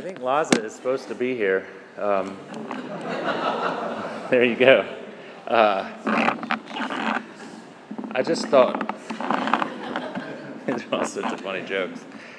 think Laza is supposed to be here. There you go. I just thought these are all sorts of funny jokes.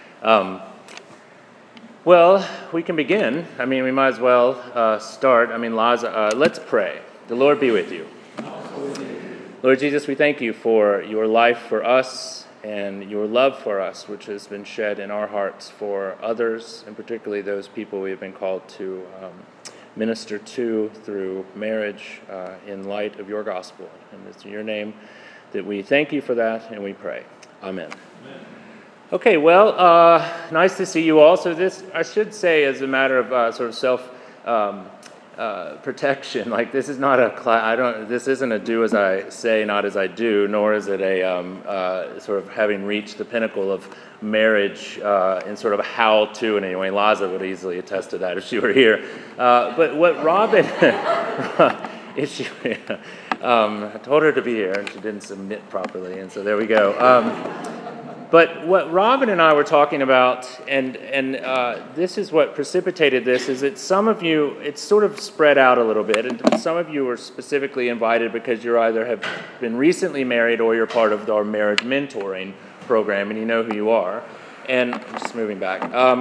Well, we can begin. We might as well start. Laza, let's pray. The Lord be with you. Lord Jesus, we thank you for your life for us and your love for us, which has been shed in our hearts for others, and particularly those people we have been called to minister to through marriage in light of your gospel. And it's in your name that we thank you for that, and we pray. Amen. Amen. Okay, well, nice to see you all. So this, I should say, as a matter of sort of self protection, like this is not a class. This isn't a do as I say, not as I do, nor is it a sort of having reached the pinnacle of marriage in sort of how to. And anyway, Laza would easily attest to that if she were here. But what Robin, if she, I told her to be here and she didn't submit properly, and so there we go. But what Robin and I were talking about, and this is what precipitated this, is that some of you, it's sort of spread out a little bit, and some of you were specifically invited because you either have been recently married or you're part of our marriage mentoring program, and you know who you are. And I'm just moving back.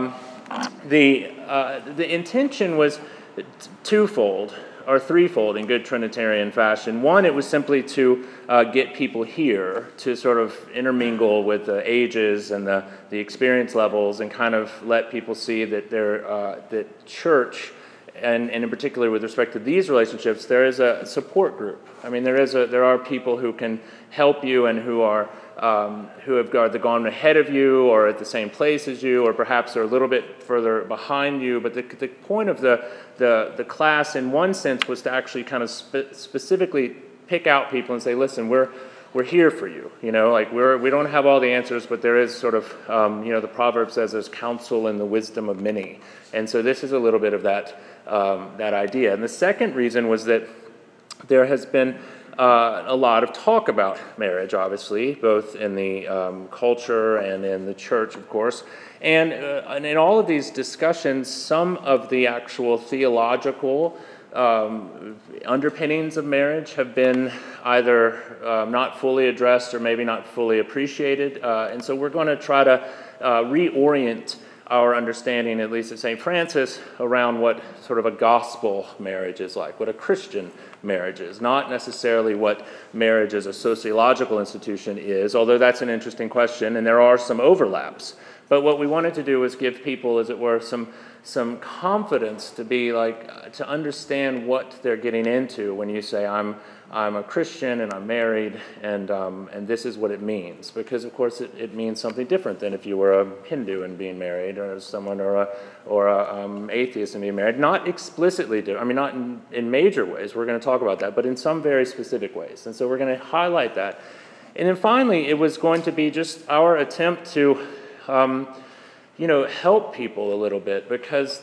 The intention was twofold, or threefold in good Trinitarian fashion. One, it was simply to get people here to sort of intermingle with the ages and the experience levels, and kind of let people see that that church, and in particular with respect to these relationships, there is a support group. There are people who can help you and who have gone ahead of you or at the same place as you, or perhaps are a little bit further behind you. But the point of the class, in one sense, was to actually kind of specifically pick out people and say, listen, we're here for you. We don't have all the answers, but there is sort of, the proverb says there's counsel in the wisdom of many. And so this is a little bit of that idea. And the second reason was that there has been a lot of talk about marriage, obviously, both in the culture and in the church, of course. And in all of these discussions, some of the actual theological underpinnings of marriage have been either not fully addressed or maybe not fully appreciated. And so we're going to try to reorient our understanding, at least at St. Francis, around what sort of a gospel marriage is like, what a Christian marriage is, not necessarily what marriage as a sociological institution is, although that's an interesting question, and there are some overlaps. But what we wanted to do was give people, as it were, some confidence to be to understand what they're getting into when you say, I'm a Christian and I'm married, and this is what it means. Because of course it means something different than if you were a Hindu and being married, or someone or a atheist and being married. Not explicitly not in major ways. We're going to talk about that, but in some very specific ways. And so we're going to highlight that. And then finally, it was going to be just our attempt to help people a little bit, because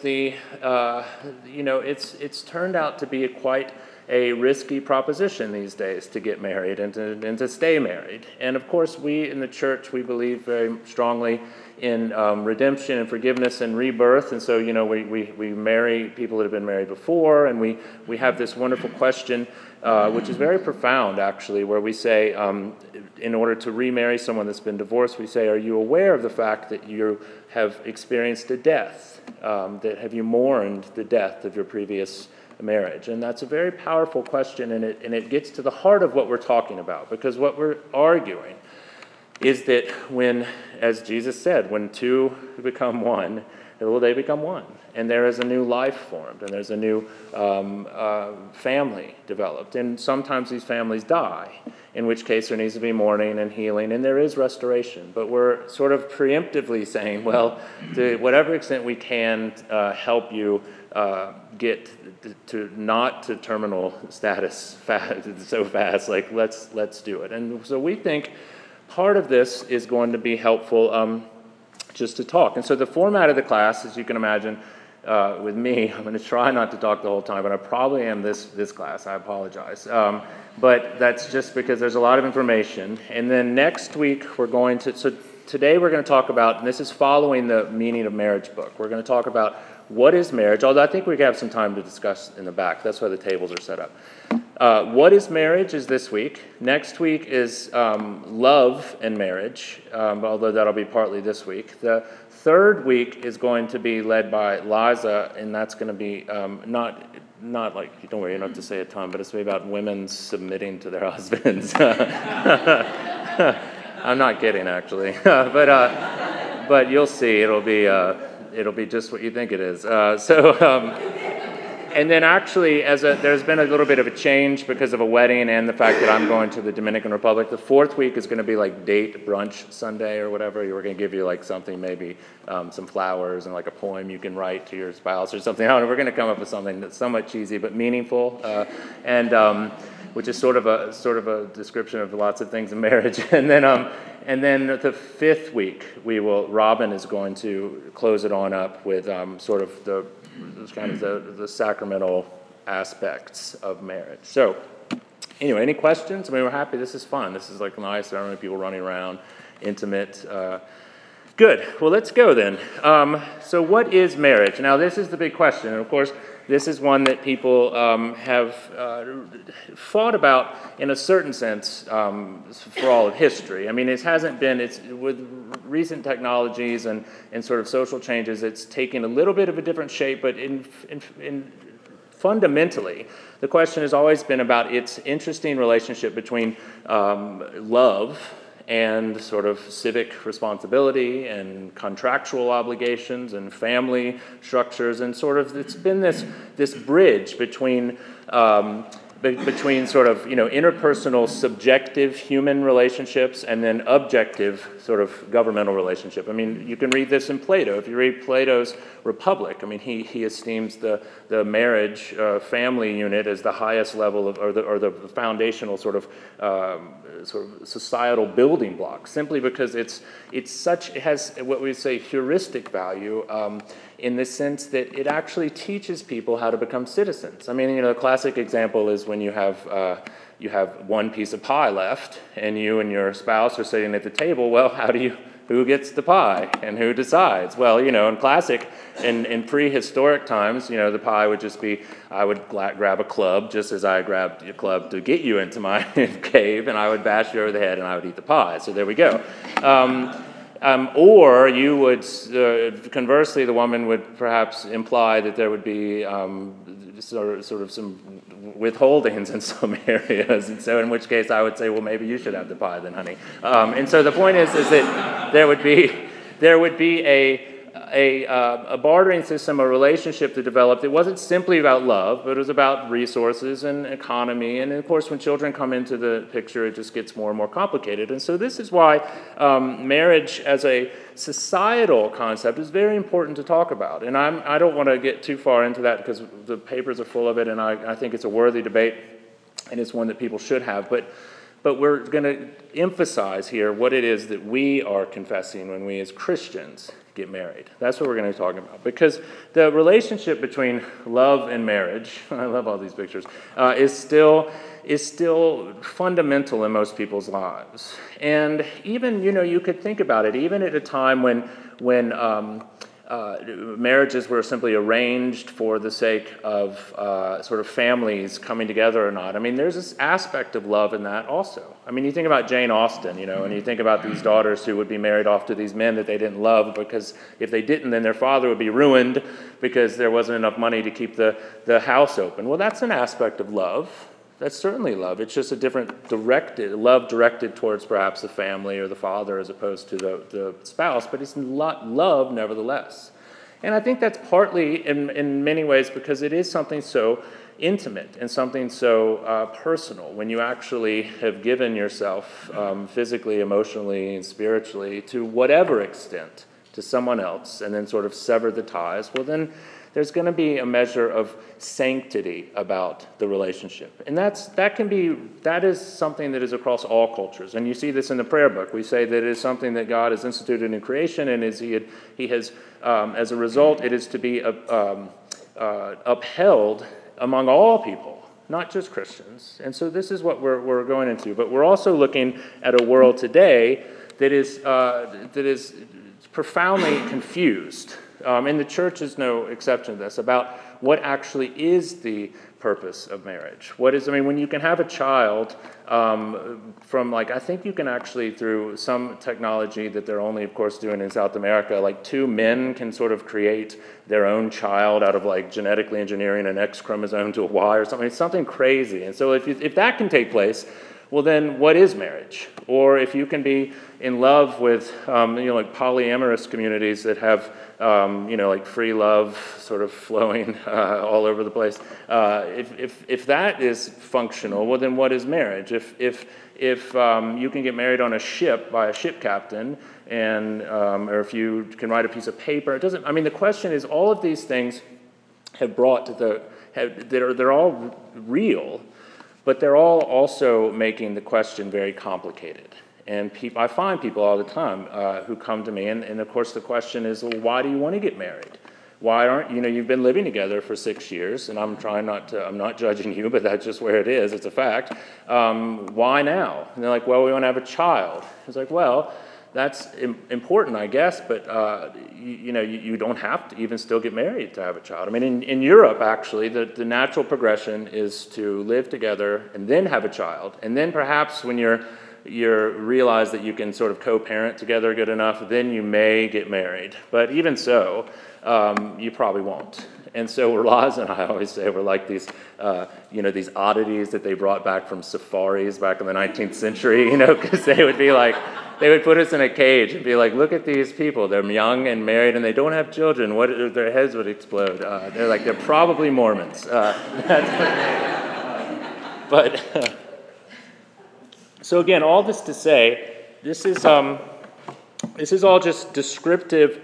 it's turned out to be quite a risky proposition these days to get married and to stay married. And of course, we in the church, we believe very strongly in redemption and forgiveness and rebirth. And so, we marry people that have been married before, and we have this wonderful question, which is very profound, actually, where we say, in order to remarry someone that's been divorced, we say, are you aware of the fact that you have experienced a death? That have you mourned the death of your previous marriage? And that's a very powerful question, and it gets to the heart of what we're talking about, because what we're arguing is that when, as Jesus said, when two become one, they become one, and there is a new life formed, and there's a new family developed, and sometimes these families die, in which case there needs to be mourning and healing, and there is restoration. But we're sort of preemptively saying, well, to whatever extent we can help you get not to terminal status so fast, let's do it. And so we think part of this is going to be helpful just to talk. And so the format of the class, as you can imagine, with me, I'm going to try not to talk the whole time, but I probably am this class. I apologize. But that's just because there's a lot of information. And then next week we're going to, so today we're going to talk about, and this is following the Meaning of Marriage book, we're going to talk about what is marriage, although I think we have some time to discuss in the back. That's why the tables are set up. What is marriage is this week. Next week is love and marriage, although that'll be partly this week. The third week is going to be led by Liza, and that's going to be not like, don't worry, you don't have to say a ton, but it's going to be about women submitting to their husbands. I'm not kidding, actually, but you'll see. It'll be just what you think it is. And then actually, there's been a little bit of a change because of a wedding and the fact that I'm going to the Dominican Republic. The fourth week is going to be like date brunch Sunday or whatever. We're going to give you like something, maybe some flowers and like a poem you can write to your spouse or something. I don't know. We're going to come up with something that's somewhat cheesy but meaningful, which is sort of a description of lots of things in marriage. And then the fifth week, Robin is going to close it on up with sort of the sacramental aspects of marriage. So, anyway, any questions? I mean, we're happy. This is fun. This is like nice. I don't know, people running around, intimate. Good. Well, let's go then. So, what is marriage? Now, this is the big question. And of course, this is one that people have fought about in a certain sense for all of history. I mean, it's with recent technologies and sort of social changes, it's taken a little bit of a different shape, but in fundamentally, the question has always been about its interesting relationship between love and sort of civic responsibility and contractual obligations and family structures, and sort of it's been this bridge between sort of, interpersonal subjective human relationships and then objective sort of governmental relationship. I mean, you can read this in Plato. If you read Plato's Republic, I mean, he esteems the marriage family unit as the highest level of, or the foundational sort of societal building block, simply because it has what we say heuristic value in the sense that it actually teaches people how to become citizens. I mean, the classic example is when you have one piece of pie left, and you and your spouse are sitting at the table. Well, who gets the pie and who decides? Well, in classic, in prehistoric times, the pie would just be, I would grab a club just as I grabbed a club to get you into my cave, and I would bash you over the head and I would eat the pie. So there we go. Or you would, conversely, the woman would perhaps imply that there would be sort of some withholdings in some areas, and so in which case I would say, well, maybe you should have the pie then, honey. And so the point is that there would be a bartering system, a relationship that developed. It wasn't simply about love, but it was about resources and economy. And of course, when children come into the picture, it just gets more and more complicated. And so this is why marriage as a societal concept is very important to talk about. And I don't want to get too far into that because the papers are full of it, and I think it's a worthy debate, and it's one that people should have. But we're going to emphasize here what it is that we are confessing when we as Christians get married. That's what we're going to be talking about. Because the relationship between love and marriage, I love all these pictures, is still fundamental in most people's lives. And even, you could think about it, even at a time when marriages were simply arranged for the sake of sort of families coming together or not. I mean, there's this aspect of love in that also. I mean, you think about Jane Austen, and you think about these daughters who would be married off to these men that they didn't love, because if they didn't, then their father would be ruined because there wasn't enough money to keep the house open. Well, that's an aspect of love. That's certainly love. It's just a different love directed towards perhaps the family or the father as opposed to the spouse, but it's love nevertheless. And I think that's partly, in many ways, because it is something so intimate and something so personal when you actually have given yourself physically, emotionally, and spiritually to whatever extent to someone else and then sort of sever the ties. Well, then there's going to be a measure of sanctity about the relationship. And that is something that is across all cultures. And you see this in the prayer book. We say that it is something that God has instituted in creation, and he has, as a result, it is to be upheld among all people, not just Christians. And so this is what we're going into. But we're also looking at a world today that is profoundly confused, and the church is no exception to this, about what actually is the purpose of marriage. When you can have a child from, I think you can actually, through some technology that they're only, of course, doing in South America, two men can sort of create their own child out of, genetically engineering an X chromosome to a Y or something. It's something crazy. And so if that can take place, well, then what is marriage? Or if you can be in love with, polyamorous communities that have, free love sort of flowing all over the place. If that is functional, well, then what is marriage? If you can get married on a ship by a ship captain, and or if you can write a piece of paper, it doesn't. I mean, the question is, all of these things have brought they're all real. But they're all also making the question very complicated. And I find people all the time who come to me, and of course the question is, well, why do you want to get married? Why aren't, you've been living together for 6 years, and I'm not judging you, but that's just where it is, it's a fact. Why now? And they're like, well, we want to have a child. It's like, well, that's important, I guess, but you don't have to even still get married to have a child. I mean, in Europe, actually, the natural progression is to live together and then have a child, and then perhaps when you realize that you can sort of co-parent together good enough, then you may get married. But even so, you probably won't. And so Laz and I always say we're like these, these oddities that they brought back from safaris back in the 19th century, because they would be like, they would put us in a cage and be like, look at these people. They're young and married and they don't have children. Their heads would explode. They're probably Mormons. So again, all this to say, this is all just descriptive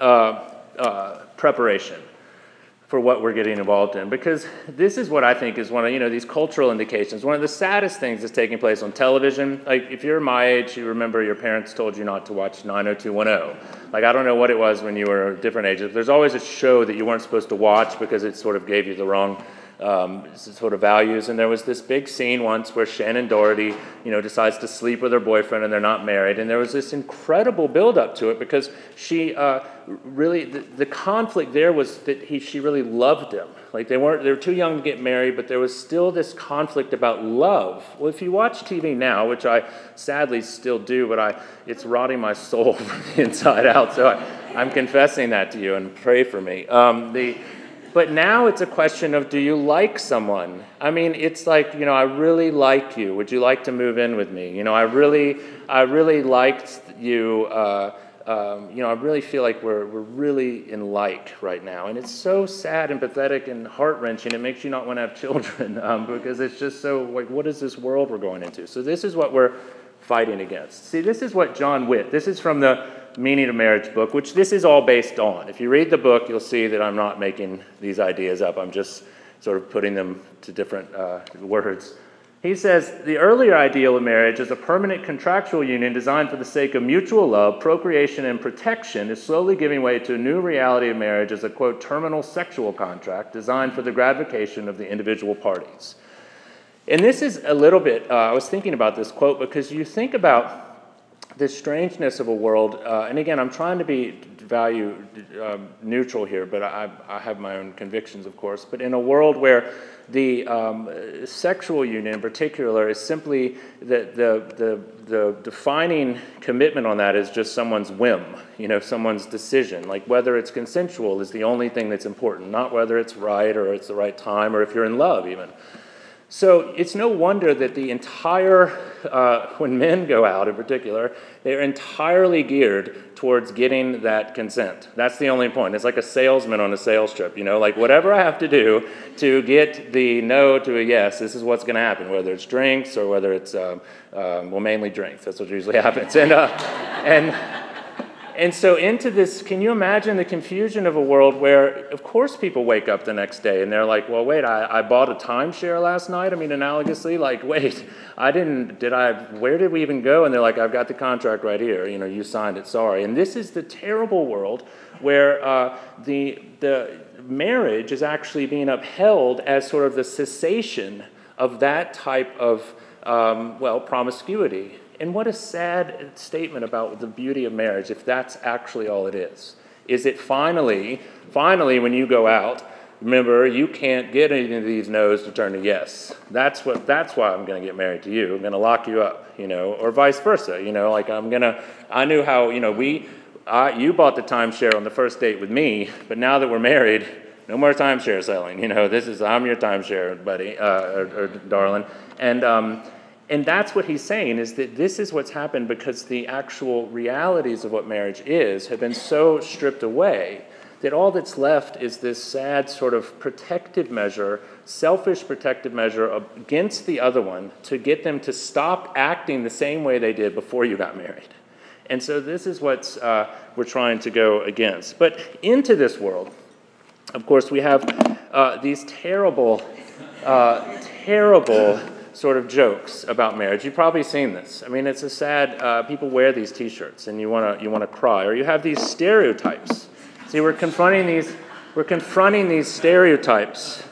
preparation for what we're getting involved in, because this is what I think is one of these cultural indications. One of the saddest things that's taking place on television. Like, if you're my age, you remember your parents told you not to watch 90210. Like, I don't know what it was when you were different ages. There's always a show that you weren't supposed to watch because it sort of gave you the wrong sort of values. And there was this big scene once where Shannon Doherty, decides to sleep with her boyfriend and they're not married. And there was this incredible build-up to it because she really, the conflict there was that she really loved him. Like, they were too young to get married, but there was still this conflict about love. Well, if you watch TV now, which I sadly still do, but it's rotting my soul from the inside out. So I'm confessing that to you, and pray for me. But now it's a question of, do you like someone? I mean, it's like, I really like you. Would you like to move in with me? I really liked you. I really feel like we're really in like right now. And it's so sad and pathetic and heart-wrenching. It makes you not want to have children because it's just so, like, what is this world we're going into? So this is what we're fighting against. See, this is what John Witt, this is from the Meaning of Marriage book, which this is all based on. If you read the book, you'll see that I'm not making these ideas up. I'm just sort of putting them to different words. He says, the earlier ideal of marriage as a permanent contractual union designed for the sake of mutual love, procreation, and protection is slowly giving way to a new reality of marriage as a, quote, terminal sexual contract designed for the gratification of the individual parties. And this is a little bit, I was thinking about this quote because you think about the strangeness of a world, and again, I'm trying to be value neutral here, but I have my own convictions, of course, but in a world where the sexual union in particular is simply the defining commitment on that is just someone's whim, someone's decision. Like, whether it's consensual is the only thing that's important, not whether it's right or it's the right time or if you're in love even. So it's no wonder that the entire, when men go out in particular, they're entirely geared towards getting that consent. That's the only point. It's like a salesman on a sales trip, like, whatever I have to do to get the no to a yes, this is what's going to happen, whether it's drinks or whether it's, mainly drinks. That's what usually happens. And so into this, can you imagine the confusion of a world where, of course, people wake up the next day and they're like, well, wait, I bought a timeshare last night? I mean, analogously, like, wait, where did we even go? And they're like, I've got the contract right here. You signed it, sorry. And this is the terrible world where the marriage is actually being upheld as sort of the cessation of that type of, promiscuity. And what a sad statement about the beauty of marriage if that's actually all it is. Is it finally, when you go out, remember, you can't get any of these no's to turn to yes. That's why I'm going to get married to you. I'm going to lock you up, or vice versa. Like I knew how, you bought the timeshare on the first date with me, but now that we're married, no more timeshare selling. I'm your timeshare buddy or darling. And that's what he's saying, is that this is what's happened because the actual realities of what marriage is have been so stripped away that all that's left is this sad sort of protective measure, selfish protective measure against the other one to get them to stop acting the same way they did before you got married. And so this is what we're trying to go against. But into this world, of course, we have these terrible sort of jokes about marriage. You've probably seen this. I mean, it's a sad. People wear these T-shirts, and you want to cry. Or you have these stereotypes. See, we're confronting these stereotypes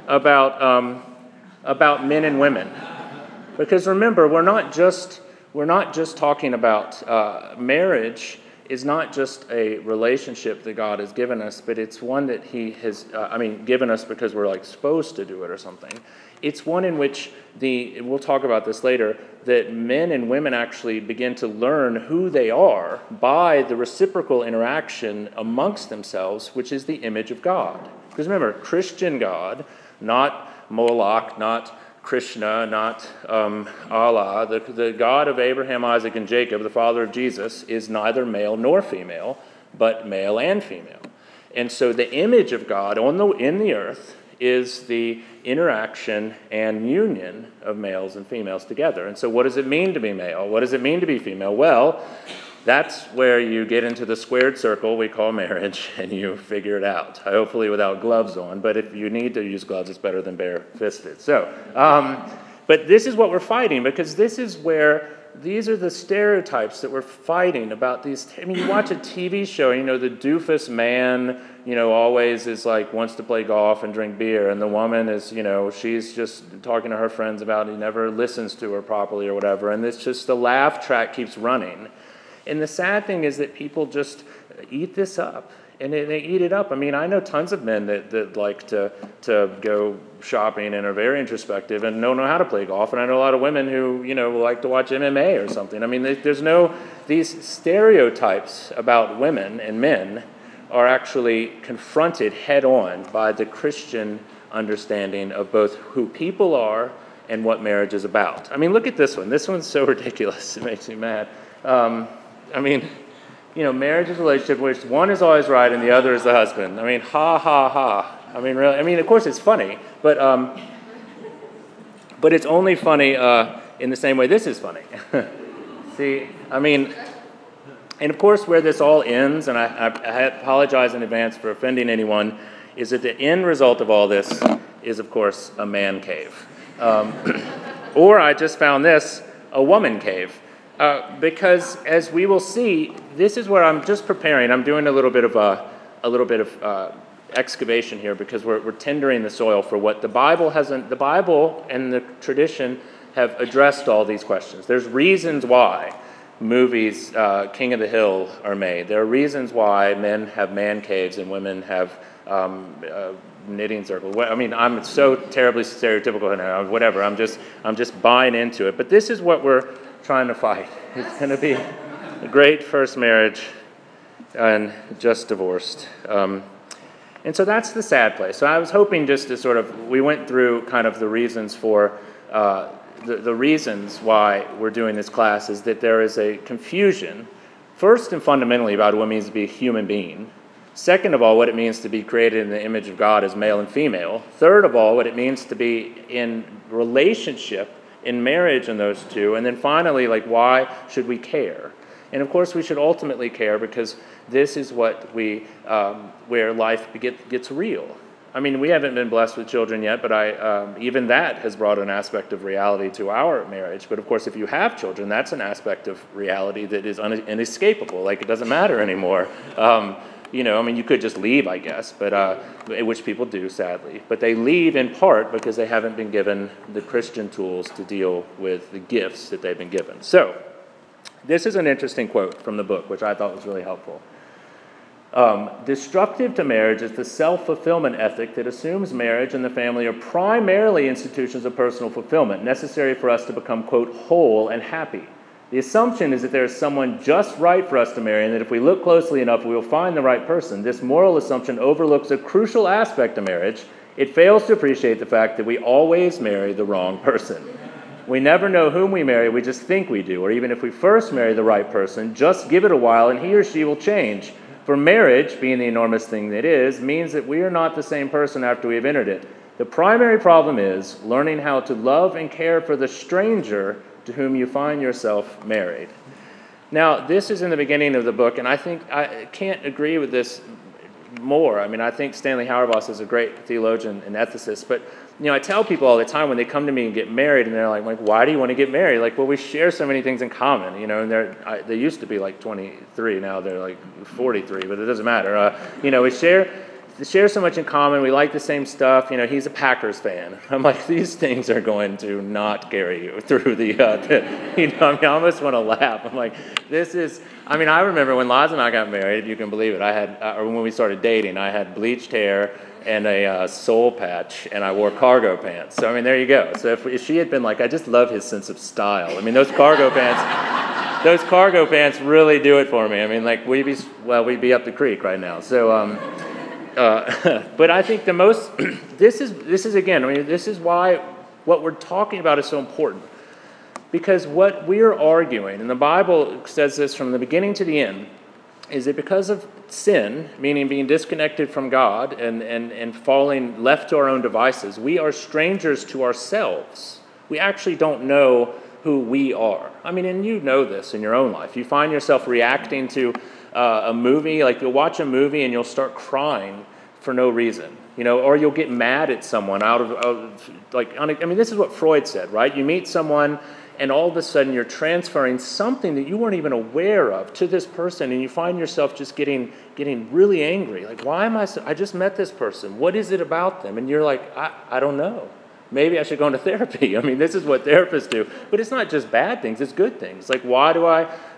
about men and women, because remember, we're not just talking about marriage. Is not just a relationship that God has given us, but it's one that He has, given us because we're supposed to do it or something. It's one in which we'll talk about this later, that men and women actually begin to learn who they are by the reciprocal interaction amongst themselves, which is the image of God. Because remember, Christian God, not Moloch, not Krishna, not Allah, the God of Abraham, Isaac, and Jacob, the father of Jesus, is neither male nor female, but male and female. And so the image of God in the earth is the interaction and union of males and females together. And so what does it mean to be male? What does it mean to be female? Well, that's where you get into the squared circle we call marriage, and you figure it out, hopefully without gloves on. But if you need to use gloves, it's better than bare-fisted. So, but this is what we're fighting, because these are the stereotypes that we're fighting about these. You watch a TV show, the doofus man, always is wants to play golf and drink beer, and the woman is, she's just talking to her friends about he never listens to her properly or whatever, and it's just the laugh track keeps running. And the sad thing is that people just eat this up, and they eat it up. I know tons of men that like to go shopping and are very introspective and don't know how to play golf, and I know a lot of women who, like to watch MMA or something. These stereotypes about women and men are actually confronted head-on by the Christian understanding of both who people are and what marriage is about. Look at this one. This one's so ridiculous. It makes me mad. Marriage is a relationship in which one is always right and the other is the husband. Ha, ha, ha. Really. Of course it's funny, but it's only funny in the same way this is funny. See, and of course where this all ends, and I apologize in advance for offending anyone, is that the end result of all this is, of course, a man cave. Or I just found this, a woman cave. Because as we will see, this is where I'm just preparing. I'm doing a little bit of excavation here, because we're tendering the soil for what the Bible hasn't. The Bible and the tradition have addressed all these questions. There's reasons why movies, King of the Hill, are made. There are reasons why men have man caves and women have knitting circles. I'm so terribly stereotypical now. Whatever. I'm just buying into it. But this is what we're trying to fight. It's going to be a great first marriage and just divorced. And so that's the sad place. So I was hoping just to we went through kind of the reasons for, the reasons why we're doing this class is that there is a confusion, first and fundamentally, about what it means to be a human being. Second of all, what it means to be created in the image of God as male and female. Third of all, what it means to be in relationship, in marriage in those two. And then finally, why should we care? And of course, we should ultimately care because this is what where life gets real. We haven't been blessed with children yet, but even that has brought an aspect of reality to our marriage. But of course, if you have children, that's an aspect of reality that is inescapable. It doesn't matter anymore. You could just leave, I guess, but which people do, sadly. But they leave in part because they haven't been given the Christian tools to deal with the gifts that they've been given. So, This is an interesting quote from the book, which I thought was really helpful. Destructive to marriage is the self-fulfillment ethic that assumes marriage and the family are primarily institutions of personal fulfillment, necessary for us to become, quote, whole and happy. The assumption is that there is someone just right for us to marry, and that if we look closely enough, we will find the right person. This moral assumption overlooks a crucial aspect of marriage. It fails to appreciate the fact that we always marry the wrong person. We never know whom we marry, we just think we do. Or even if we first marry the right person, just give it a while and he or she will change. For marriage, being the enormous thing that it is, means that we are not the same person after we have entered it. The primary problem is learning how to love and care for the stranger to whom you find yourself married. Now, this is in the beginning of the book, and I think I can't agree with this more. I mean, I think Stanley Hauerwas is a great theologian and ethicist, but I tell people all the time when they come to me and get married, and they're like, why do you want to get married? Like, well, we share so many things in common, and they used to be like 23, now they're like 43, but it doesn't matter. We share so much in common. We like the same stuff. He's a Packers fan. I'm like, these things are going to not carry you through the, I almost want to laugh. I'm like, I remember when Laz and I got married, if you can believe it, or when we started dating, I had bleached hair and a soul patch, and I wore cargo pants. So, there you go. So if she had been like, I just love his sense of style. Those cargo pants really do it for me. We'd be up the creek right now. So, but I think this is why what we're talking about is so important. Because what we're arguing, and the Bible says this from the beginning to the end, is that because of sin, meaning being disconnected from God and falling left to our own devices, we are strangers to ourselves. We actually don't know who we are. And you know this in your own life. You find yourself reacting to a movie, like you'll watch a movie and you'll start crying for no reason, or you'll get mad at someone this is what Freud said, right? You meet someone and all of a sudden you're transferring something that you weren't even aware of to this person, and you find yourself just getting really angry. Like, why am I just met this person. What is it about them? And you're like, I don't know. Maybe I should go into therapy. This is what therapists do. But it's not just bad things, it's good things. Like, why do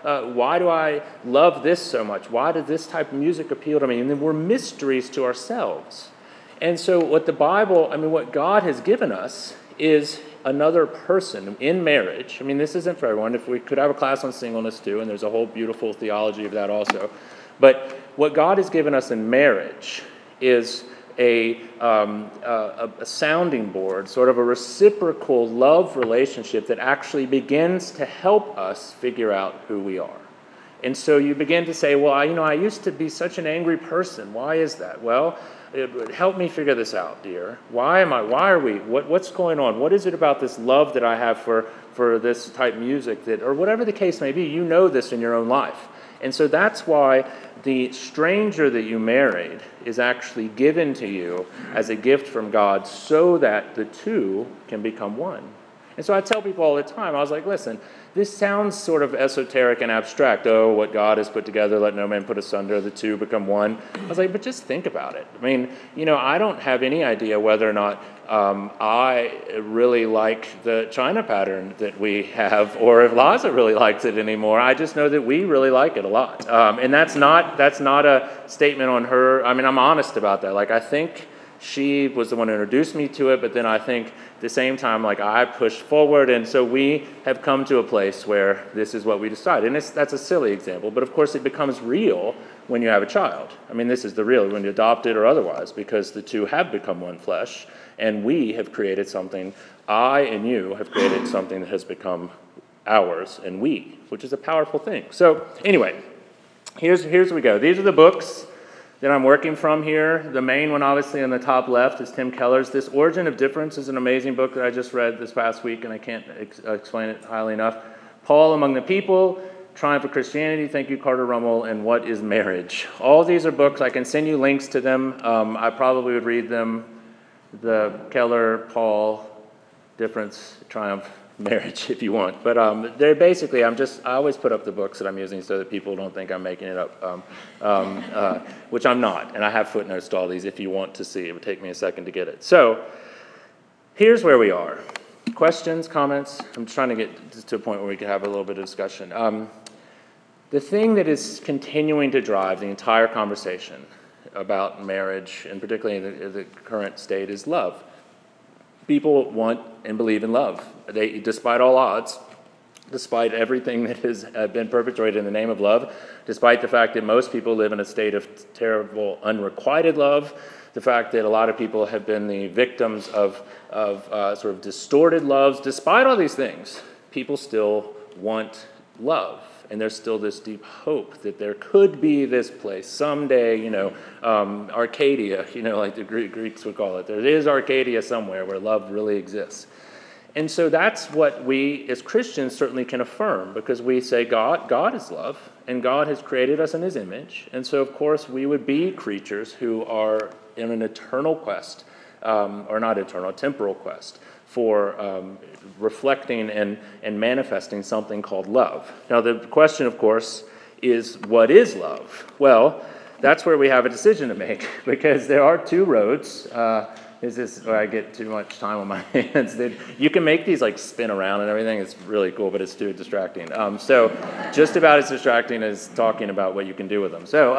I love this so much? Why did this type of music appeal to me? And then we're mysteries to ourselves. And so what what God has given us is another person in marriage. This isn't for everyone. If we could have a class on singleness too, and there's a whole beautiful theology of that also. But what God has given us in marriage is a sounding board, sort of a reciprocal love relationship that actually begins to help us figure out who we are. And so you begin to say, well, I used to be such an angry person. Why is that? Well, help me figure this out, dear. Why are we? What's going on? What is it about this love that I have for this type of music or whatever the case may be? You know this in your own life. And so that's why the stranger that you married is actually given to you as a gift from God so that the two can become one. And so I tell people all the time, I was like, listen, this sounds sort of esoteric and abstract. Oh, what God has put together, let no man put asunder, the two become one. I was like, but just think about it. I don't have any idea whether or not I really like the China pattern that we have, or if Laza really likes it anymore. I just know that we really like it a lot. And that's not a statement on her. I'm honest about that. I think she was the one who introduced me to it, but then I think at the same time, I pushed forward, and so we have come to a place where this is what we decided. And that's a silly example, but of course it becomes real when you have a child. This is the real, when you adopt it or otherwise, because the two have become one flesh, and we have created something, I and you have created something that has become ours, and we, which is a powerful thing. So anyway, here's where we go. These are the books that I'm working from here. The main one, obviously, on the top left is Tim Keller's. This Origin of Difference is an amazing book that I just read this past week, and I can't explain it highly enough. Paul Among the People, Triumph of Christianity, thank you, Carter Rummel, and What is Marriage? All these are books. I can send you links to them. I probably would read them. The Keller, Paul, Difference, Triumph, Marriage, if you want. But they're basically, I always put up the books that I'm using so that people don't think I'm making it up, which I'm not. And I have footnotes to all these if you want to see. It would take me a second to get it. So here's where we are. Questions, comments? I'm trying to get to a point where we can have a little bit of discussion. The thing that is continuing to drive the entire conversation about marriage, and particularly in the current state, is love. People want and believe in love. They, despite all odds, despite everything that has been perpetrated in the name of love, despite the fact that most people live in a state of terrible unrequited love, the fact that a lot of people have been the victims of sort of distorted loves, despite all these things, people still want love. And there's still this deep hope that there could be this place someday, Arcadia, like the Greeks would call it. There is Arcadia somewhere where love really exists. And so that's what we as Christians certainly can affirm, because we say God is love, and God has created us in his image. And so, of course, we would be creatures who are in an eternal quest, or not eternal, temporal quest, for reflecting and manifesting something called love. Now, the question, of course, is what is love? Well, that's where we have a decision to make, because there are two roads. Is this where I get too much time on my hands? You can make these like spin around and everything. It's really cool, but it's too distracting. So just about as distracting as talking about what you can do with them. So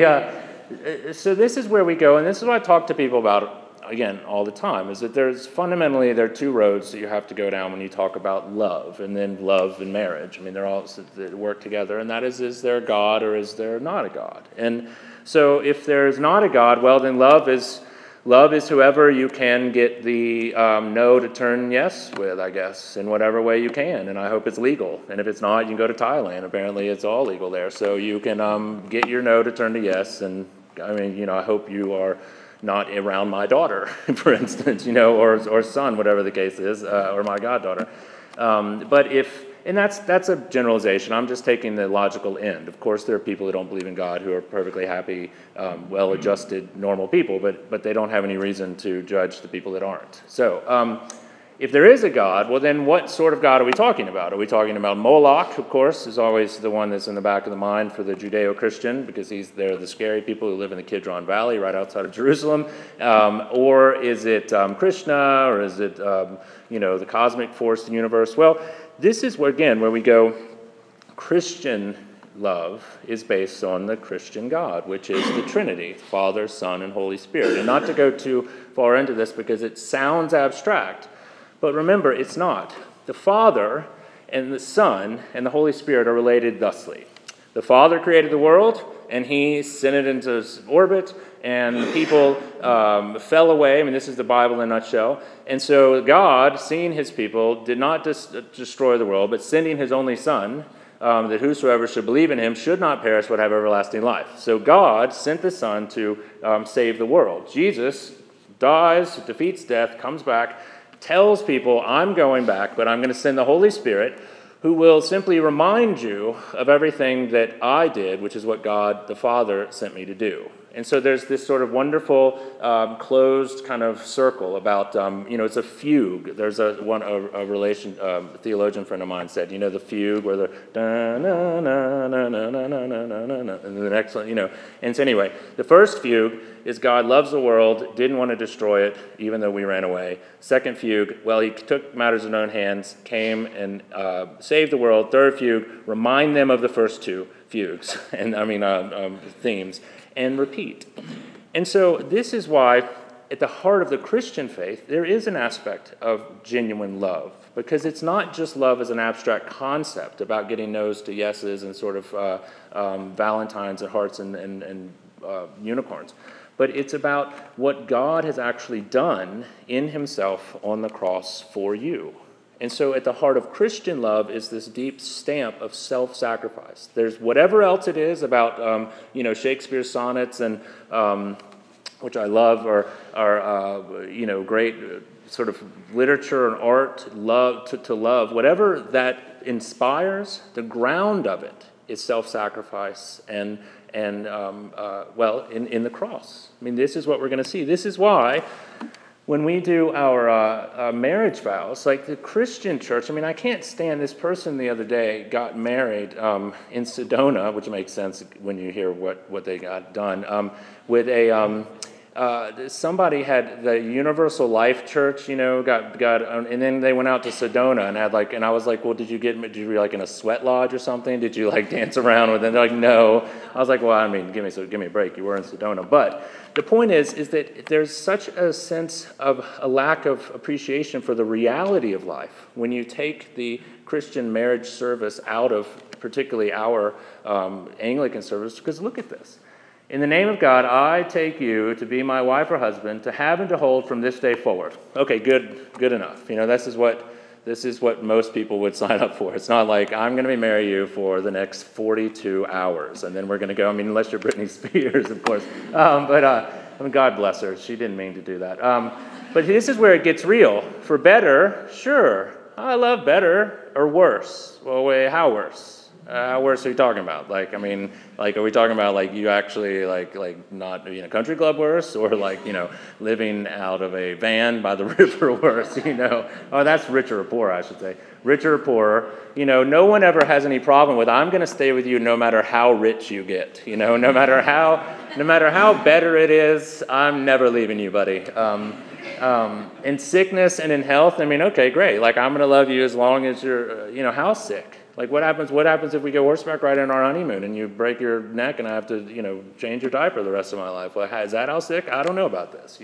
so this is where we go, and this is what I talk to people about, again, all the time, is that there are two roads that you have to go down when you talk about love, and then love and marriage. I mean, they work together, and that is there a God or is there not a God? And so if there's not a God, well, then love is whoever you can get the no to turn yes with, I guess, in whatever way you can. And I hope it's legal. And if it's not, you can go to Thailand. Apparently it's all legal there. So you can get your no to turn to yes. And I mean, I hope you are not around my daughter, for instance, or son, whatever the case is, or my goddaughter. And that's a generalization. I'm just taking the logical end. Of course, there are people who don't believe in God who are perfectly happy, well-adjusted, normal people, but they don't have any reason to judge the people that aren't. So if there is a God, well, then what sort of God are we talking about? Are we talking about Moloch, of course, is always the one that's in the back of the mind for the Judeo-Christian, because they're the scary people who live in the Kidron Valley right outside of Jerusalem? Or is it Krishna, or is it, the cosmic force, the universe? Well, this is where we go. Christian love is based on the Christian God, which is the Trinity, Father, Son, and Holy Spirit. And not to go too far into this because it sounds abstract, but remember, it's not. The Father and the Son and the Holy Spirit are related thusly. The Father created the world, and he sent it into orbit, and people fell away. I mean, this is the Bible in a nutshell. And so God, seeing his people, did not destroy the world, but sending his only Son, that whosoever should believe in him should not perish but have everlasting life. So God sent the Son to save the world. Jesus dies, defeats death, comes back, tells people, I'm going back, but I'm going to send the Holy Spirit, who will simply remind you of everything that I did, which is what God the Father sent me to do. And so there's this sort of wonderful closed kind of circle about, it's a fugue. There's a theologian friend of mine said, the fugue where the da-na-na-na-na-na-na-na-na-na, and the next one, And so anyway, the first fugue is God loves the world, didn't want to destroy it, even though we ran away. Second fugue, well, he took matters in his own hands, came and saved the world. Third fugue, remind them of the first two fugues, themes, and repeat. And so this is why, at the heart of the Christian faith, there is an aspect of genuine love, because it's not just love as an abstract concept about getting no's to yeses and sort of valentines and hearts and unicorns, but it's about what God has actually done in himself on the cross for you. And so at the heart of Christian love is this deep stamp of self-sacrifice. There's whatever else it is about, Shakespeare's sonnets, and which I love, are great sort of literature and art, love to love. Whatever that inspires, the ground of it is self-sacrifice and in the cross. I mean, this is what we're going to see. This is why when we do our marriage vows, like the Christian church, I can't stand this person the other day got married in Sedona, which makes sense when you hear what they got done, with a somebody had the Universal Life Church, and then they went out to Sedona and had and I was like, well, did you be like in a sweat lodge or something? Did you dance around with them? They're like, no. I was like, well, I mean, give me a break. You were in Sedona. But the point is that there's such a sense of a lack of appreciation for the reality of life when you take the Christian marriage service out of particularly our Anglican service, because look at this. In the name of God, I take you to be my wife or husband, to have and to hold from this day forward. Okay, good enough. This is what most people would sign up for. It's not like, I'm going to marry you for the next 42 hours, and then we're going to go, unless you're Britney Spears, of course. God bless her. She didn't mean to do that. But this is where it gets real. For better, sure. I love better, or worse. Well, wait, how worse? How worse are you talking about? Are we talking about you actually not being a country club worse, or living out of a van by the river worse? Oh, that's richer or poor, I should say. Richer or poorer. No one ever has any problem with, I'm going to stay with you no matter how rich you get. No matter how better it is, I'm never leaving you, buddy. In sickness and in health, okay, great. I'm going to love you as long as you're, how sick? What happens if we go horseback riding on our honeymoon and you break your neck and I have to, change your diaper the rest of my life? Well, is that how sick? I don't know about this,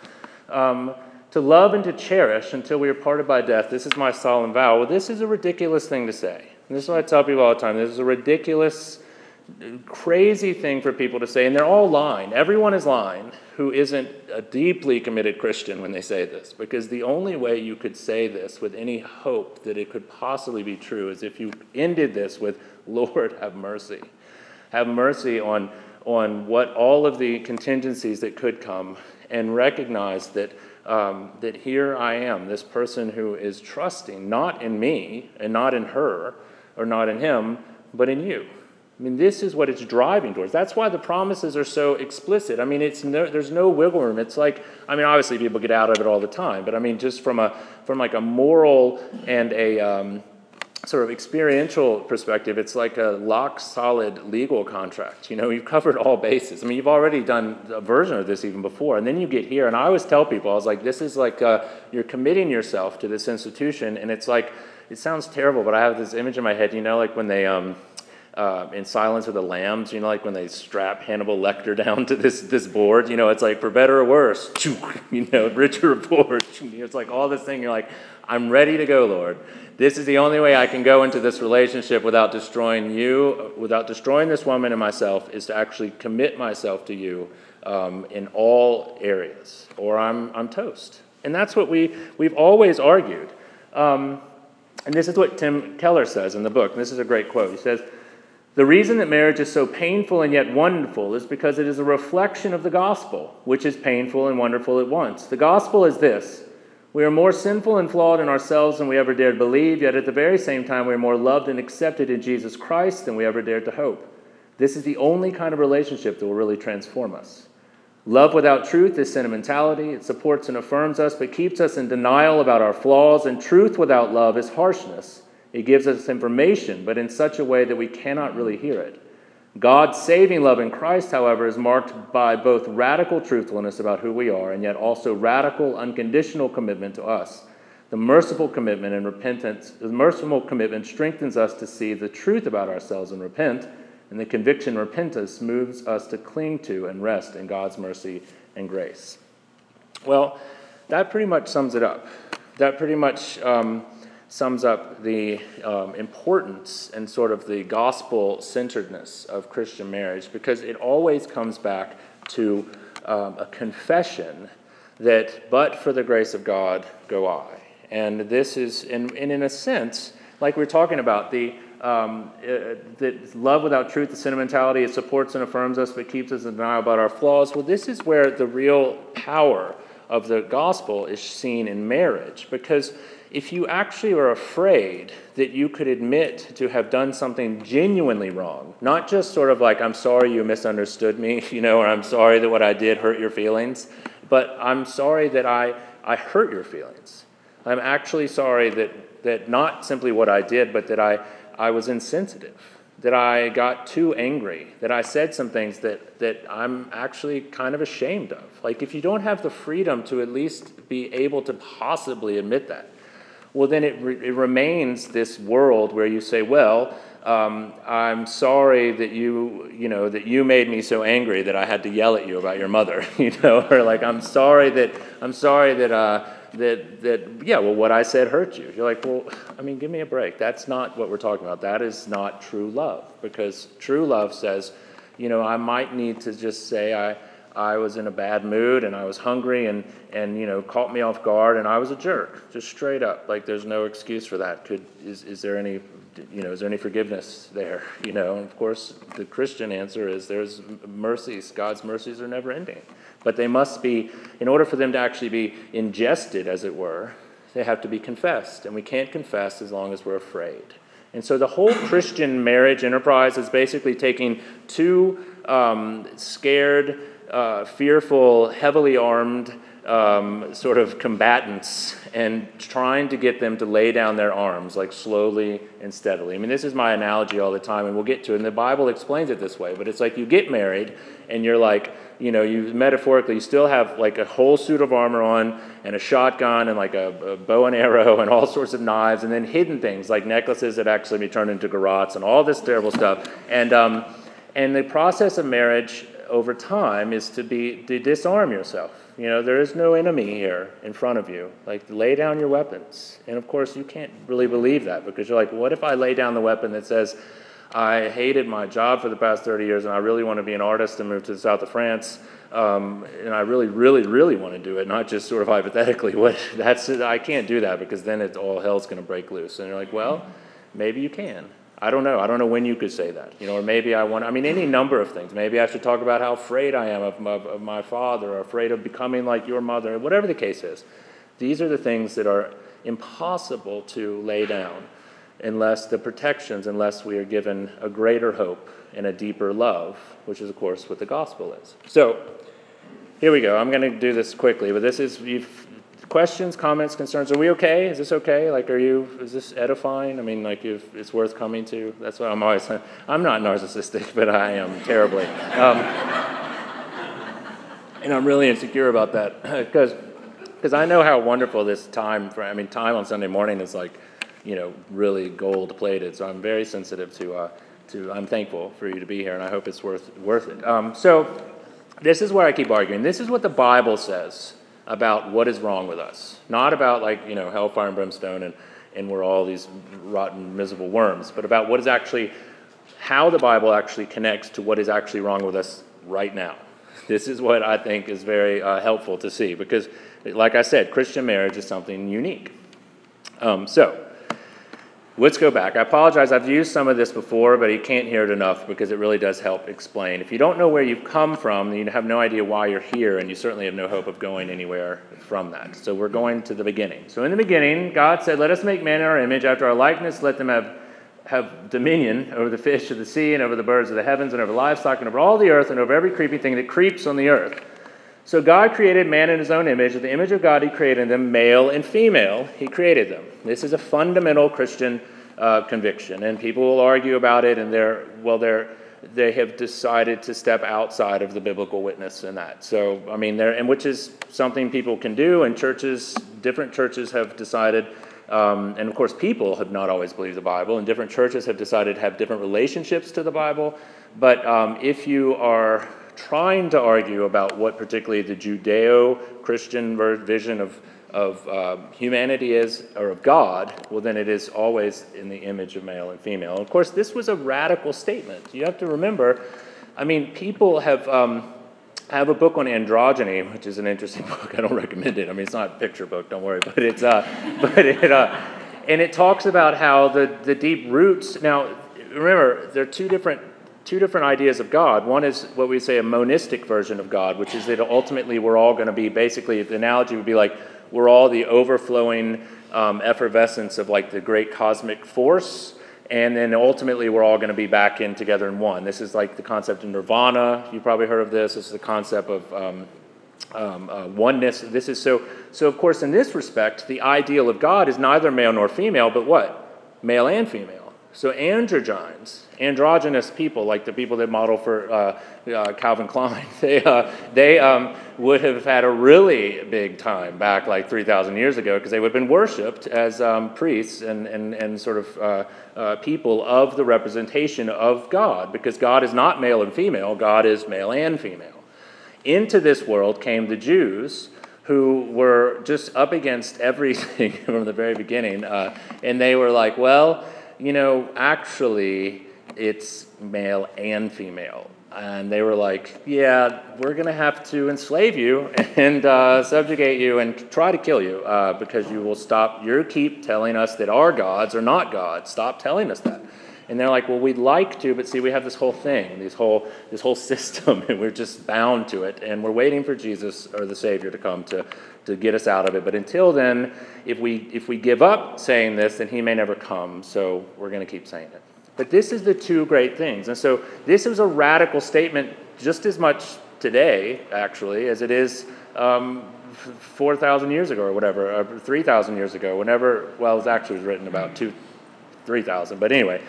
To love and to cherish until we are parted by death, this is my solemn vow. Well, this is a ridiculous thing to say. And this is what I tell people all the time. This is a ridiculous, crazy thing for people to say, and they're all lying. Everyone is lying who isn't a deeply committed Christian when they say this, because the only way you could say this with any hope that it could possibly be true is if you ended this with, Lord, have mercy. Have mercy on what all of the contingencies that could come, and recognize that that here I am, this person who is trusting not in me and not in her or not in him, but in you. This is what it's driving towards. That's why the promises are so explicit. There's no wiggle room. It's obviously people get out of it all the time, but just from a moral and a sort of experiential perspective, it's like a lock-solid legal contract. You've covered all bases. You've already done a version of this even before, and then you get here, and I always tell people, I was like, this is you're committing yourself to this institution, and it's it sounds terrible, but I have this image in my head, when they... in Silence of the Lambs, when they strap Hannibal Lecter down to this board, it's for better or worse, richer or poor, it's all this thing, you're I'm ready to go, Lord. This is the only way I can go into this relationship without destroying you, without destroying this woman and myself, is to actually commit myself to you in all areas, or I'm toast. And that's what we've always argued. And this is what Tim Keller says in the book, and this is a great quote. He says, the reason that marriage is so painful and yet wonderful is because it is a reflection of the gospel, which is painful and wonderful at once. The gospel is this: we are more sinful and flawed in ourselves than we ever dared believe, yet at the very same time we are more loved and accepted in Jesus Christ than we ever dared to hope. This is the only kind of relationship that will really transform us. Love without truth is sentimentality. It supports and affirms us, but keeps us in denial about our flaws. And truth without love is harshness. It gives us information, but in such a way that we cannot really hear it. God's saving love in Christ, however, is marked by both radical truthfulness about who we are, and yet also radical, unconditional commitment to us. The merciful commitment strengthens us to see the truth about ourselves and repent, and the conviction repentance moves us to cling to and rest in God's mercy and grace. Well, that pretty much sums it up. That pretty much sums up the importance and sort of the gospel-centeredness of Christian marriage, because it always comes back to a confession that, but for the grace of God, go I. And this is, and in a sense, like we're talking about, the love without truth, the sentimentality, it supports and affirms us, but keeps us in denial about our flaws. Well, this is where the real power of the gospel is seen in marriage, because if you actually are afraid that you could admit to have done something genuinely wrong, not just sort of I'm sorry you misunderstood me, or I'm sorry that what I did hurt your feelings, but I'm sorry that I hurt your feelings. I'm actually sorry that not simply what I did, but that I was insensitive, that I got too angry, that I said some things that I'm actually kind of ashamed of. Like, if you don't have the freedom to at least be able to possibly admit that, well, then it remains this world where you say, well, I'm sorry that that you made me so angry that I had to yell at you about your mother, or like, I'm sorry that what I said hurt you. You're like, well, I mean, give me a break. That's not what we're talking about. That is not true love, because true love says, I might need to just say I was in a bad mood and I was hungry and caught me off guard and I was a jerk, just straight up. Like, there's no excuse for that. Is there any forgiveness there? And of course, the Christian answer is there's mercies. God's mercies are never ending. But they must be, in order for them to actually be ingested, as it were, they have to be confessed. And we can't confess as long as we're afraid. And so the whole Christian marriage enterprise is basically taking two scared, fearful, heavily armed sort of combatants and trying to get them to lay down their arms, like slowly and steadily. I mean, this is my analogy all the time, and we'll get to it. And the Bible explains it this way, but it's like you get married and you're like, you metaphorically, you still have like a whole suit of armor on and a shotgun and like a bow and arrow and all sorts of knives, and then hidden things like necklaces that actually be turned into garrots and all this terrible stuff. And the process of marriage over time is to disarm yourself. There is no enemy here in front of you. Like, lay down your weapons. And of course, you can't really believe that, because you're like, what if I lay down the weapon that says, I hated my job for the past 30 years and I really want to be an artist and move to the south of France, and I really, really, really want to do it, not just sort of hypothetically. I can't do that, because then all hell's going to break loose. And you're like, well, maybe you can. I don't know. I don't know when you could say that. Or maybe any number of things. Maybe I should talk about how afraid I am of my father, or afraid of becoming like your mother, whatever the case is. These are the things that are impossible to lay down unless we are given a greater hope and a deeper love, which is, of course, what the gospel is. So, here we go. I'm going to do this quickly, but questions, comments, concerns. Are we okay? Is this okay? Like, is this edifying? I mean, like, if it's worth coming to? That's what I'm not narcissistic, but I am terribly. And I'm really insecure about that, because I know how wonderful this time on Sunday morning is like, really gold plated. So I'm very sensitive I'm thankful for you to be here, and I hope it's worth it. So this is where I keep arguing. This is what the Bible says about what is wrong with us. Not about hellfire and brimstone and we're all these rotten, miserable worms, but about how the Bible actually connects to what is actually wrong with us right now. This is what I think is very helpful to see, because, like I said, Christian marriage is something unique. So let's go back. I apologize, I've used some of this before, but you can't hear it enough because it really does help explain. If you don't know where you've come from, then you have no idea why you're here, and you certainly have no hope of going anywhere from that. So we're going to the beginning. So in the beginning, God said, let us make man in our image, after our likeness, let them have dominion over the fish of the sea and over the birds of the heavens and over livestock and over all the earth and over every creeping thing that creeps on the earth. So God created man in his own image. In the image of God he created them, male and female. He created them. This is a fundamental Christian conviction, and people will argue about it, and they have decided to step outside of the biblical witness in that. So, and which is something people can do, and different churches have decided, and of course people have not always believed the Bible, and different churches have decided to have different relationships to the Bible. But if you are trying to argue about what particularly the Judeo-Christian vision of humanity is, or of God, well, then it is always in the image of male and female. And of course, this was a radical statement. You have to remember, people have a book on androgyny, which is an interesting book. I don't recommend it. It's not a picture book, don't worry, but and it talks about how the deep roots. Now, remember, there are two different ideas of God. One is what we say a monistic version of God, which is that ultimately we're all going to be, basically, the analogy would be like we're all the overflowing effervescence of like the great cosmic force, and then ultimately we're all going to be back in together in one. This is like the concept of nirvana. You've probably heard of this. This is the concept of oneness. This is so of course, in this respect, the ideal of God is neither male nor female, but what? Male and female. So androgynous people, like the people that model for Calvin Klein, they would have had a really big time back like 3,000 years ago, because they would have been worshipped as priests and sort of people of the representation of God, because God is not male and female, God is male and female. Into this world came the Jews, who were just up against everything from the very beginning, and they were like, well, actually, it's male and female. And they were like, yeah, we're going to have to enslave you and subjugate you and try to kill you because you keep telling us that our gods are not gods. Stop telling us that. And they're like, well, we'd like to, but see, we have this whole thing, this whole system, and we're just bound to it. And we're waiting for Jesus or the Savior to come to get us out of it. But until then, if we give up saying this, then he may never come. So we're going to keep saying it. But this is the two great things. And so this is a radical statement just as much today, actually, as it is 4,000 years ago or whatever, or 3,000 years ago, whenever, well, it actually was written about 3,000. But anyway.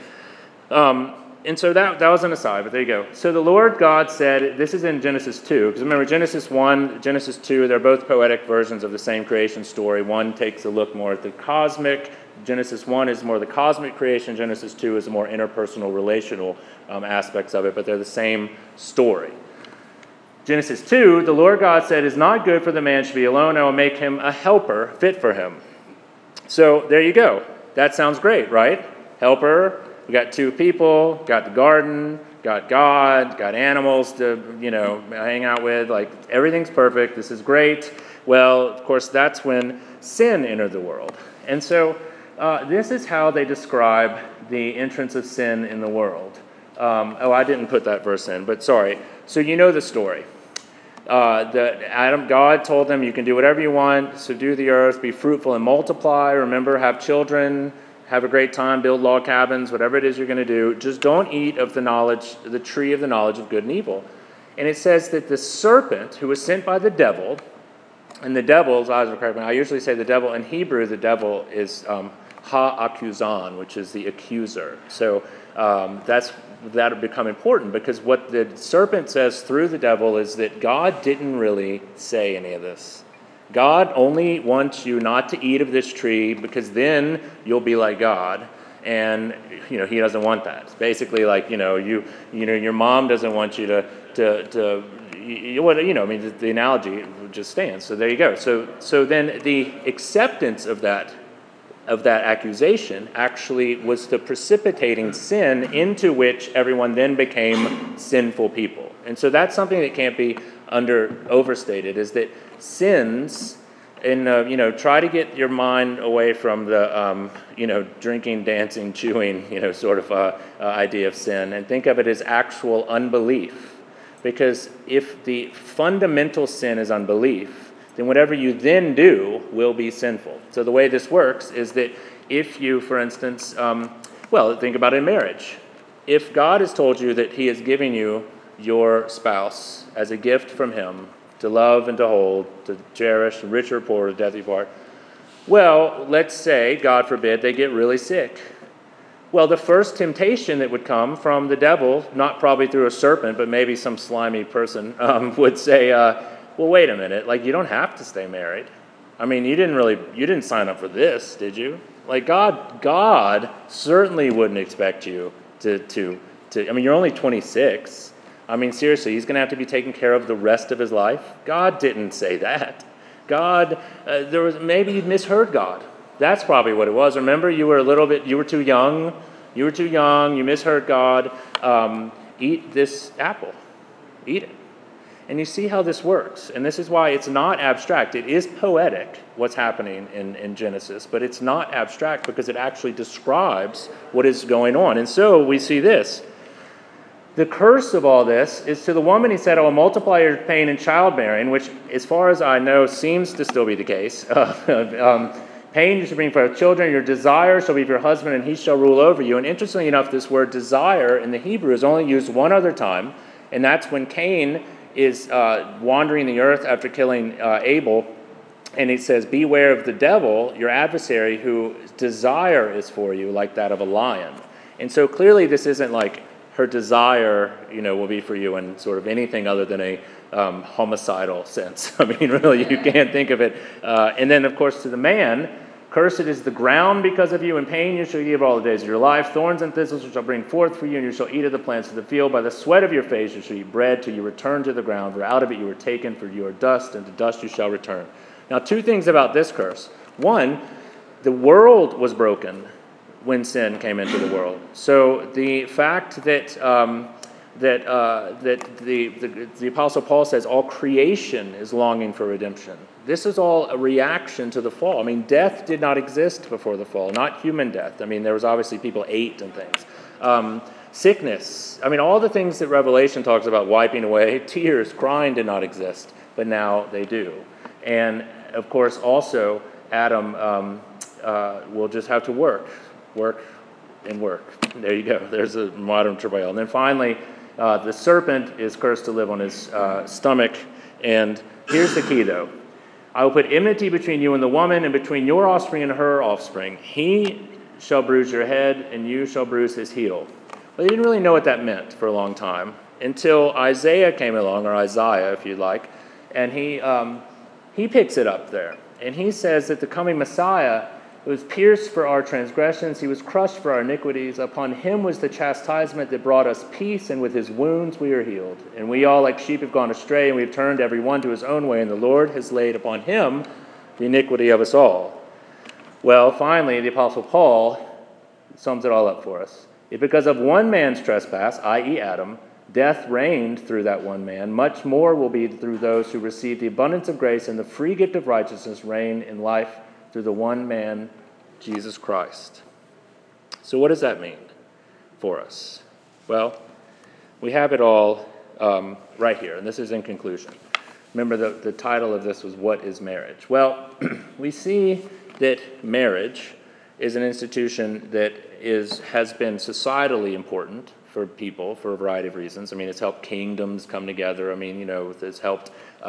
And so that was an aside, but there you go. So the Lord God said, this is in Genesis 2, because remember Genesis 1, Genesis 2, they're both poetic versions of the same creation story. One takes a look more at the cosmic. Genesis 1 is more the cosmic creation. Genesis 2 is the more interpersonal, relational aspects of it, but they're the same story. Genesis 2, the Lord God said, "It's not good for the man should be alone. I will make him a helper fit for him." So there you go. That sounds great, right? Helper. We got two people, got the garden, got God, got animals to, hang out with. Like, everything's perfect. This is great. Well, of course, that's when sin entered the world. And so this is how they describe the entrance of sin in the world. I didn't put that verse in, but sorry. So you know the story. God told them, you can do whatever you want, subdue the earth, be fruitful and multiply. Remember, have children. Have a great time, build log cabins, whatever it is you're going to do. Just don't eat of the tree of the knowledge of good and evil. And it says that the serpent, who was sent by the devil, and the devil's eyes are correct. I usually say the devil. In Hebrew, the devil is ha-akuzan, which is the accuser. So that'll become important, because what the serpent says through the devil is that God didn't really say any of this. God only wants you not to eat of this tree, because then you'll be like God, and he doesn't want that. It's basically like your mom doesn't want you the analogy just stands. So there you go. So then the acceptance of that accusation actually was the precipitating sin into which everyone then became sinful people. And so that's something that can't be overstated, is that sins, and try to get your mind away from the drinking, dancing, chewing sort of idea of sin, and think of it as actual unbelief. Because if the fundamental sin is unbelief, then whatever you then do will be sinful. So the way this works is that if you, for instance, think about it in marriage. If God has told you that he is giving you your spouse as a gift from him, to love and to hold, to cherish, rich or poor, to death you part. Well, let's say, God forbid, they get really sick. Well, the first temptation that would come from the devil, not probably through a serpent, but maybe some slimy person, would say, well, wait a minute, like, you don't have to stay married. I mean, you didn't sign up for this, did you? Like, God certainly wouldn't expect you to you're only 26. I mean, seriously, he's going to have to be taken care of the rest of his life? God didn't say that. God, maybe you misheard God. That's probably what it was. Remember, you were too young, you misheard God. Eat this apple. Eat it. And you see how this works. And this is why it's not abstract. It is poetic, what's happening in Genesis, but it's not abstract because it actually describes what is going on. And so we see this. The curse of all this is to the woman, he said, I will multiply your pain in childbearing, which, as far as I know, seems to still be the case. Pain you shall bring forth children, your desire shall be of your husband, and he shall rule over you. And interestingly enough, this word desire in the Hebrew is only used one other time, and that's when Cain is wandering the earth after killing Abel, and it says, beware of the devil, your adversary, whose desire is for you like that of a lion. And so clearly this isn't like her desire, will be for you in sort of anything other than a homicidal sense. I mean, really, you can't think of it. And then, of course, to the man, cursed is the ground because of you, and pain you shall eat of all the days of your life. Thorns and thistles you shall bring forth for you, and you shall eat of the plants of the field. By the sweat of your face you shall eat bread till you return to the ground, for out of it you were taken, for you are dust, and to dust you shall return. Now, two things about this curse. One, the world was broken when sin came into the world. So the fact that the Apostle Paul says all creation is longing for redemption. This is all a reaction to the fall. I mean, death did not exist before the fall, not human death. I mean, there was obviously people ate and things. Sickness, I mean, all the things that Revelation talks about wiping away, tears, crying did not exist, but now they do. And, of course, also, Adam will just have to work. There you go. There's a modern travail. And then finally, the serpent is cursed to live on his stomach. And here's the key, though. I will put enmity between you and the woman, and between your offspring and her offspring. He shall bruise your head, and you shall bruise his heel. Well, they didn't really know what that meant for a long time until Isaiah came along, or Isaiah, if you'd like, and he picks it up there. And he says that the coming Messiah was pierced for our transgressions, he was crushed for our iniquities. Upon him was the chastisement that brought us peace, and with his wounds we are healed. And we all like sheep have gone astray, and we have turned every one to his own way, and the Lord has laid upon him the iniquity of us all. Well, finally, the Apostle Paul sums it all up for us. If because of one man's trespass, i.e. Adam, death reigned through that one man, much more will be through those who receive the abundance of grace and the free gift of righteousness reign in life through the one man, Jesus Christ. So what does that mean for us? Well, we have it all right here, and this is in conclusion. Remember, the title of this was, What is Marriage? Well, we see that marriage is an institution that has been societally important for people for a variety of reasons. I mean, it's helped kingdoms come together. I mean, it's helped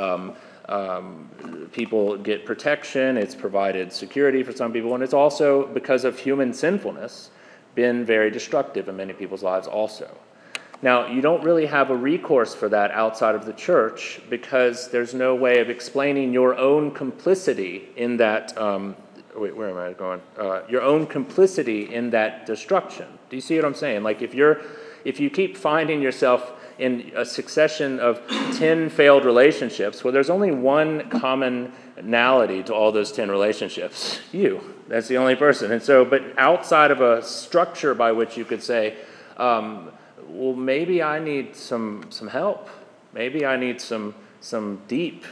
people get protection. It's provided security for some people. And it's also, because of human sinfulness, been very destructive in many people's lives also. Now, you don't really have a recourse for that outside of the church because there's no way of explaining your own complicity in that where am I going? Your own complicity in that destruction. Do you see what I'm saying? Like if you keep finding yourself in a succession of 10 failed relationships, well, there's only one commonality to all those 10 relationships. You. That's the only person. And so, but outside of a structure by which you could say, well, maybe I need some help. Maybe I need some deep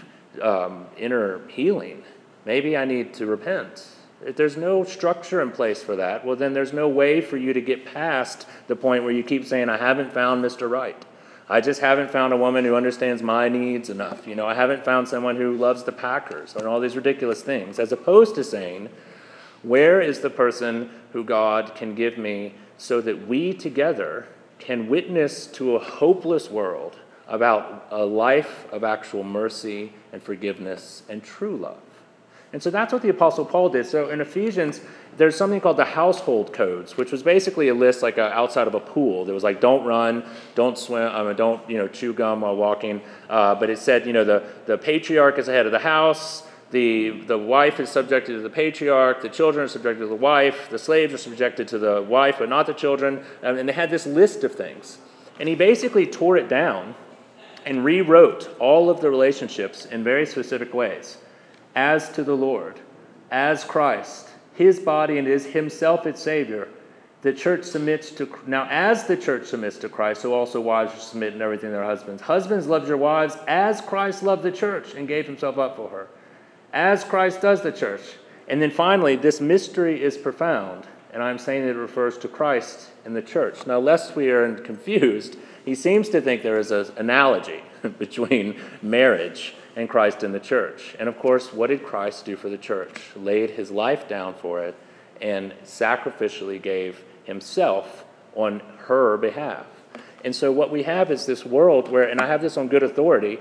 inner healing. Maybe I need to repent. If there's no structure in place for that, well, then there's no way for you to get past the point where you keep saying, I haven't found Mr. Right. I just haven't found a woman who understands my needs enough. I haven't found someone who loves the Packers and all these ridiculous things, as opposed to saying, where is the person who God can give me so that we together can witness to a hopeless world about a life of actual mercy and forgiveness and true love. And so that's what the Apostle Paul did. So in Ephesians, there's something called the household codes, which was basically a list like outside of a pool. There was like, don't run, don't swim, don't chew gum while walking. But it said, the patriarch is the head of the house, the wife is subjected to the patriarch, the children are subjected to the wife, the slaves are subjected to the wife, but not the children. And they had this list of things. And he basically tore it down and rewrote all of the relationships in very specific ways. As to the Lord, as Christ, his body and is himself its Savior, the church submits to, now as the church submits to Christ, so also wives should submit in everything to their husbands. Husbands, love your wives as Christ loved the church and gave himself up for her. As Christ does the church. And then finally, this mystery is profound, and I'm saying that it refers to Christ and the church. Now, lest we are confused, he seems to think there is an analogy between marriage and Christ and the church. And of course, what did Christ do for the church? Laid his life down for it and sacrificially gave himself on her behalf. And so what we have is this world where, and I have this on good authority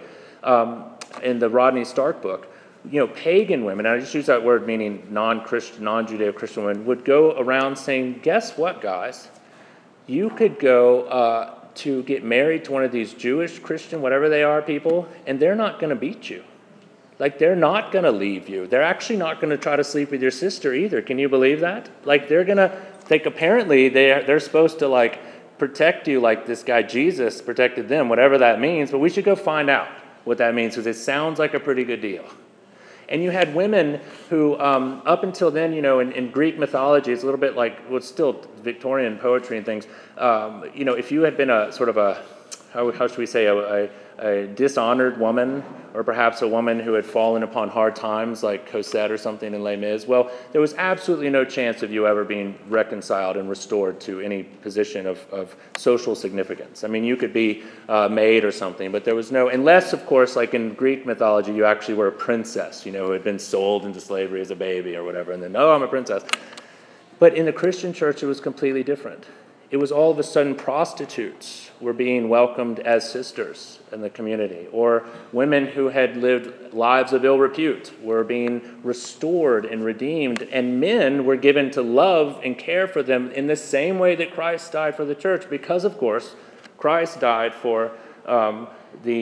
in the Rodney Stark book, pagan women, and I just use that word meaning non-Christian, non-Judeo-Christian women, would go around saying, guess what, guys? you could go to get married to one of these Jewish, Christian, whatever they are, people, and they're not going to beat you. Like, they're not going to leave you. They're actually not going to try to sleep with your sister either. Can you believe that? Like, they're going to, like, apparently they're supposed to, like, protect you like this guy Jesus protected them, whatever that means. But we should go find out what that means, because it sounds like a pretty good deal. And you had women who, up until then, in Greek mythology, it's a little bit like, well, it's still Victorian poetry and things. If you had been a sort of how should we say, a dishonored woman, or perhaps a woman who had fallen upon hard times like Cosette or something in Les Mis, well, there was absolutely no chance of you ever being reconciled and restored to any position of social significance. I mean, you could be maid or something, but there was no, unless, of course, like in Greek mythology, you actually were a princess, who had been sold into slavery as a baby or whatever, and then, oh, I'm a princess. But in the Christian church, it was completely different. It was all of a sudden prostitutes were being welcomed as sisters in the community, or women who had lived lives of ill repute were being restored and redeemed, and men were given to love and care for them in the same way that Christ died for the church, because, of course, Christ died for what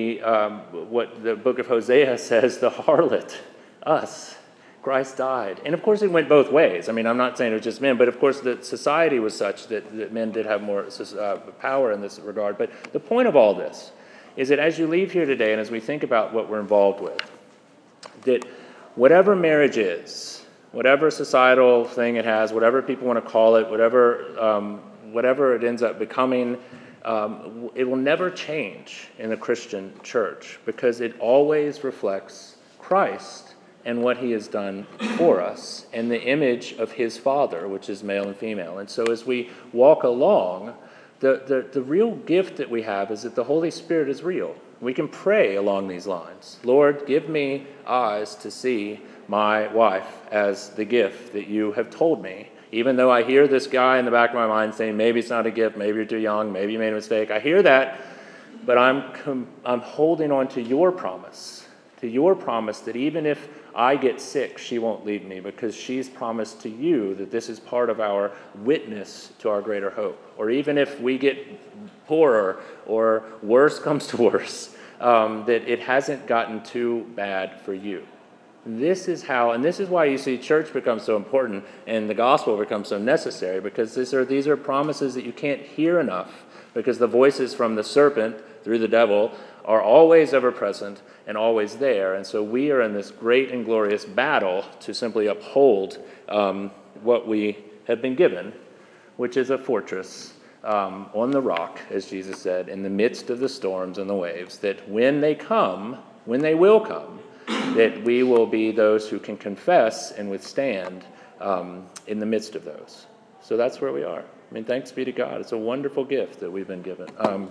the book of Hosea says, the harlot, us. Christ died. And of course it went both ways. I mean, I'm not saying it was just men, but of course the society was such that men did have more power in this regard. But the point of all this is that as you leave here today, and as we think about what we're involved with, that whatever marriage is, whatever societal thing it has, whatever people want to call it, whatever it ends up becoming, it will never change in the Christian church, because it always reflects Christ and what he has done for us, and the image of his Father, which is male and female. And so as we walk along, the real gift that we have is that the Holy Spirit is real. We can pray along these lines. Lord, give me eyes to see my wife as the gift that you have told me. Even though I hear this guy in the back of my mind saying, maybe it's not a gift, maybe you're too young, maybe you made a mistake. I hear that, but I'm holding on to your promise that even if I get sick, she won't leave me, because she's promised to you that this is part of our witness to our greater hope. Or even if we get poorer or worse comes to worse, that it hasn't gotten too bad for you. This is how, and this is why you see church becomes so important and the gospel becomes so necessary, because these are promises that you can't hear enough, because the voices from the serpent through the devil are always ever present and always there. And so we are in this great and glorious battle to simply uphold what we have been given, which is a fortress on the rock, as Jesus said, in the midst of the storms and the waves, that when they will come, that we will be those who can confess and withstand in the midst of those. So that's where we are. I mean, thanks be to God. It's a wonderful gift that we've been given.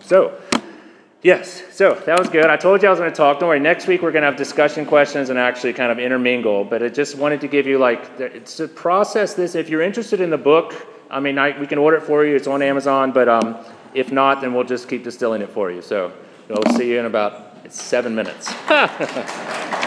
Yes, so that was good. I told you I was going to talk. Don't worry, next week we're going to have discussion questions and actually kind of intermingle. But I just wanted to give you, to process this. If you're interested in the book, I mean, we can order it for you. It's on Amazon. But if not, then we'll just keep distilling it for you. So we'll see you in about 7 minutes.